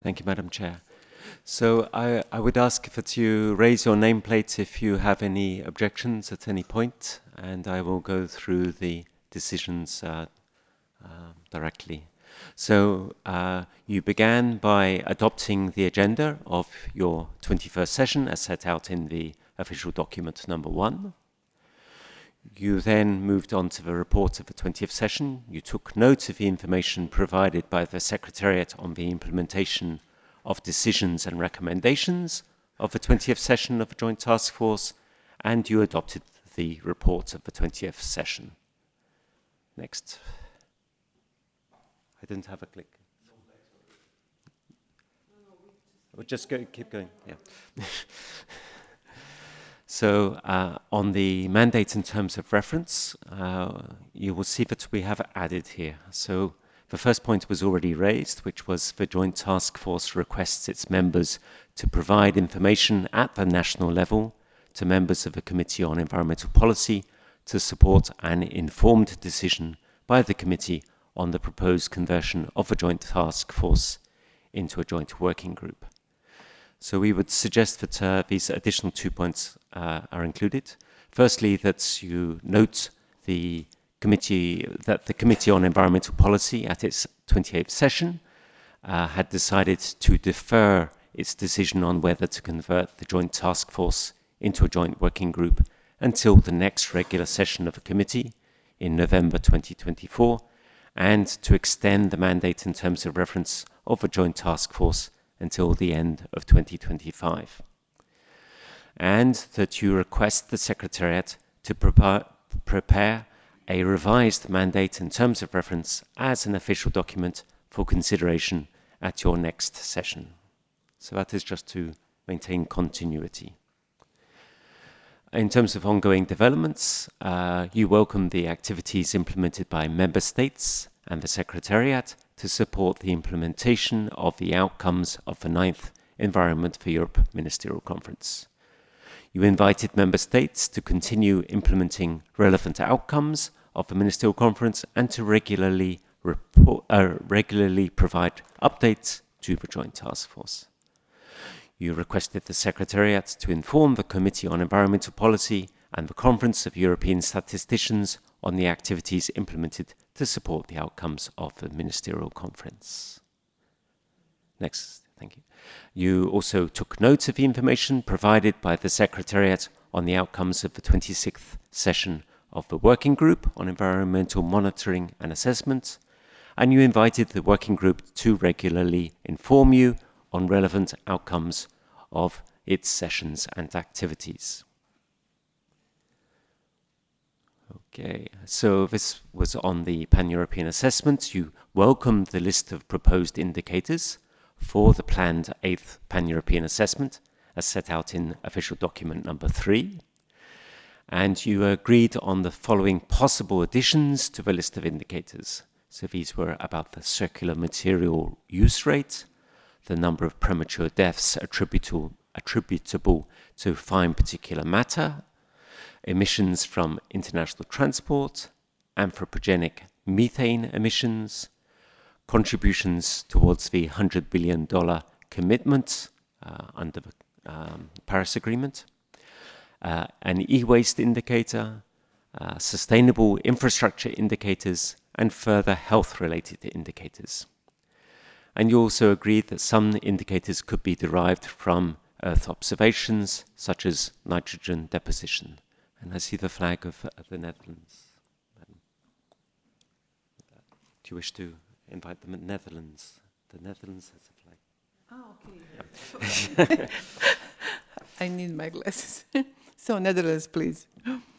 Thank you, Madam Chair. So I would ask that you raise your nameplate if you have any objections at any point, and I will go through the decisions directly. So you began by adopting the agenda of your 21st session as set out in the official document number 1. You then moved on to the report of the 20th session. You took note of the information provided by the Secretariat on the implementation of decisions and recommendations of the 20th session of the Joint Task Force, and you adopted the report of the 20th session. Next. I didn't have a click. We'll just keep going. Yeah. So on the mandate in terms of reference, you will see that we have added here. So the first point was already raised, which was the Joint Task Force requests its members to provide information at the national level to members of the Committee on Environmental Policy to support an informed decision by the Committee on the proposed conversion of the Joint Task Force into a joint working group. So we would suggest that these additional 2 points are included. Firstly, that you note the Committee on Environmental Policy at its 28th session had decided to defer its decision on whether to convert the Joint Task Force into a joint working group until the next regular session of the committee in November 2024, and to extend the mandate in terms of reference of the Joint Task Force until the end of 2025. And that you request the Secretariat to prepare a revised mandate in terms of reference as an official document for consideration at your next session. So that is just to maintain continuity. In terms of ongoing developments, you welcome the activities implemented by Member States and the Secretariat to support the implementation of the outcomes of the 9th Environment for Europe Ministerial Conference. You invited Member States to continue implementing relevant outcomes of the Ministerial Conference and to regularly provide updates to the Joint Task Force. You requested the Secretariat to inform the Committee on Environmental Policy and the Conference of European Statisticians on the activities implemented to support the outcomes of the Ministerial Conference. Next, thank you. You also took note of the information provided by the Secretariat on the outcomes of the 26th session of the Working Group on Environmental Monitoring and Assessment, and you invited the Working Group to regularly inform you on relevant outcomes of its sessions and activities. Okay, so this was on the Pan-European assessment. You welcomed the list of proposed indicators for the planned 8th Pan-European assessment as set out in official document number 3. And you agreed on the following possible additions to the list of indicators. So these were about the circular material use rate, the number of premature deaths attributable to fine particulate matter, emissions from international transport, anthropogenic methane emissions, contributions towards the $100 billion commitment under the Paris Agreement, an e-waste indicator, sustainable infrastructure indicators, and further health-related indicators. And you also agreed that some indicators could be derived from Earth observations, such as nitrogen deposition. And I see the flag of the Netherlands. Do you wish to invite the Netherlands? The Netherlands has a flag. Ah, okay. I need my glasses. So, Netherlands, please.